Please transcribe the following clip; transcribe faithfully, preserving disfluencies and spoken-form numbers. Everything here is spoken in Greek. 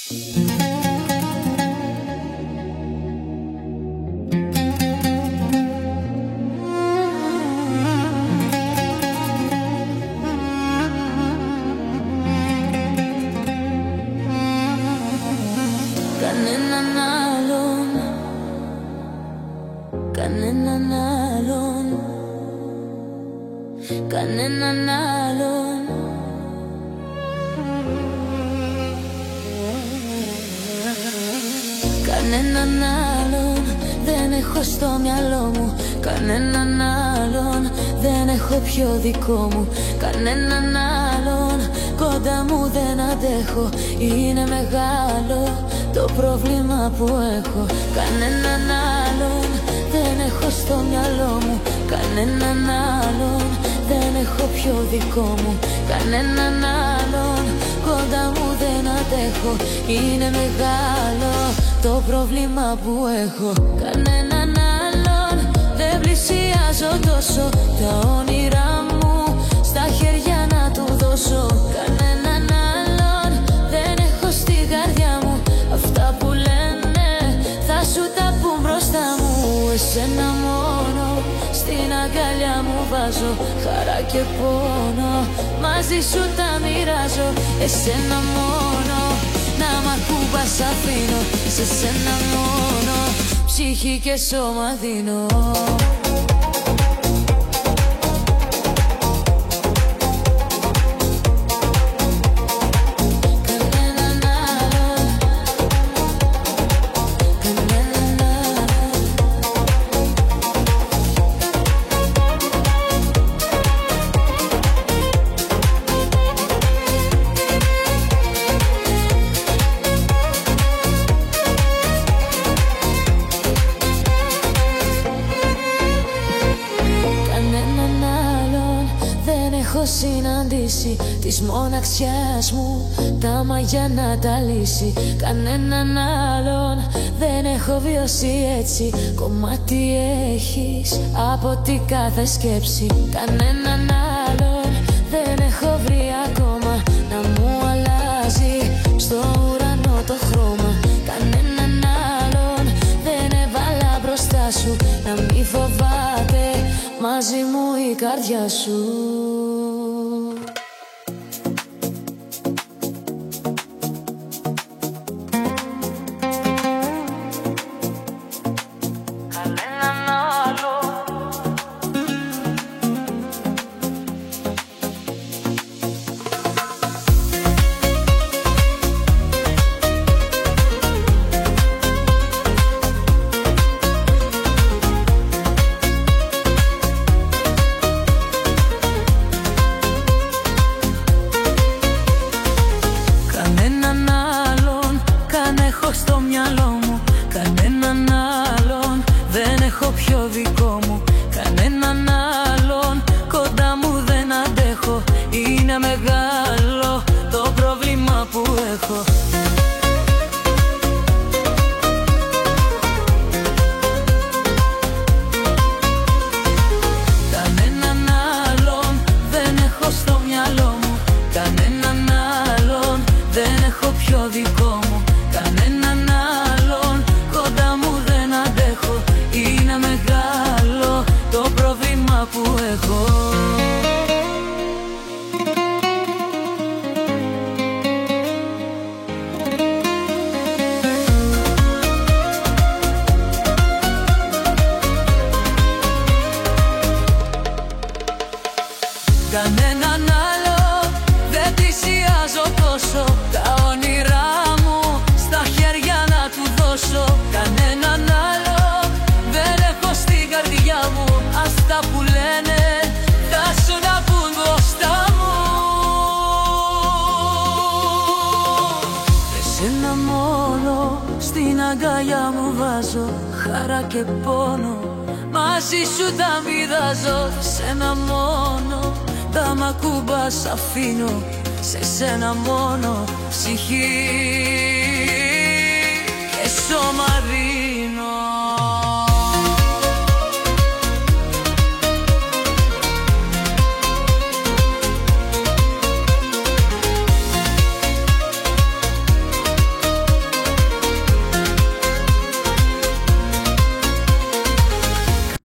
Κανέναν άλλον, κανέναν άλλον, κανέναν άλλον. Κανέναν άλλον δεν έχω στο μυαλό μου. Κανέναν άλλον δεν έχω πιο δικό μου. Κανέναν άλλον κοντά μου δεν αντέχω. Είναι μεγάλο το πρόβλημα που έχω. Κανέναν άλλον δεν έχω στο μυαλό μου. Κανέναν άλλον δεν έχω πιο δικό μου. Κανέναν άλλον κοντά μου δεν αντέχω. Είναι μεγάλο το πρόβλημα που έχω. Κανέναν άλλον δεν πλησιάζω τόσο. Τα όνειρά μου στα χέρια να του δώσω. Κανέναν άλλον δεν έχω στην καρδιά μου. Αυτά που λένε θα σου τα πουν μπροστά μου. Εσένα μόνο στην αγκαλιά μου βάζω. Χαρά και πόνο μαζί σου τα μοιράζω. Εσένα μόνο να μ' ακούμπας αφήνω. Σε σένα μόνο ψυχή και σώμα δίνω. Έχω συναντήσει της μοναξιάς μου τα μαγιά να τα λύσει. Κανέναν άλλον δεν έχω βιώσει έτσι. Κομμάτι έχεις από την κάθε σκέψη. Κανέναν άλλον δεν έχω βρει ακόμα να μου αλλάζει στο ουρανό το χρώμα. Κανέναν άλλον δεν έβαλα μπροστά σου να μη φοβάται μαζί μου η καρδιά σου. Στο μυαλό μου κανέναν άλλον δεν έχω πιο δικό μου. Κανέναν άλλον κοντά μου δεν αντέχω. Είναι μεγάλο το πρόβλημα που έχω. Κανέναν άλλον δεν έχω στο μυαλό μου. Κανέναν άλλον δεν έχω πιο δικό μου. Κανέναν άλλον κοντά μου δεν αντέχω. Είναι μεγάλο το πρόβλημα που έχω. Κανέναν άλλο δεν πλησιάζω τόσο. Τα όνειρά μου στα χέρια να του δώσω. Κανέναν άλλο δεν έχω στην καρδιά μου. Αυτά που λένε θα σου να πουν μπροστά μου. Εσένα μόνο στην αγκαλιά μου βάζω. Χαρά και πόνο μαζί σου τα μοιράζω. Σένα μόνο τα μ' ακούμπας αφήνω. Σε σένα μόνο ψυχή και σώμα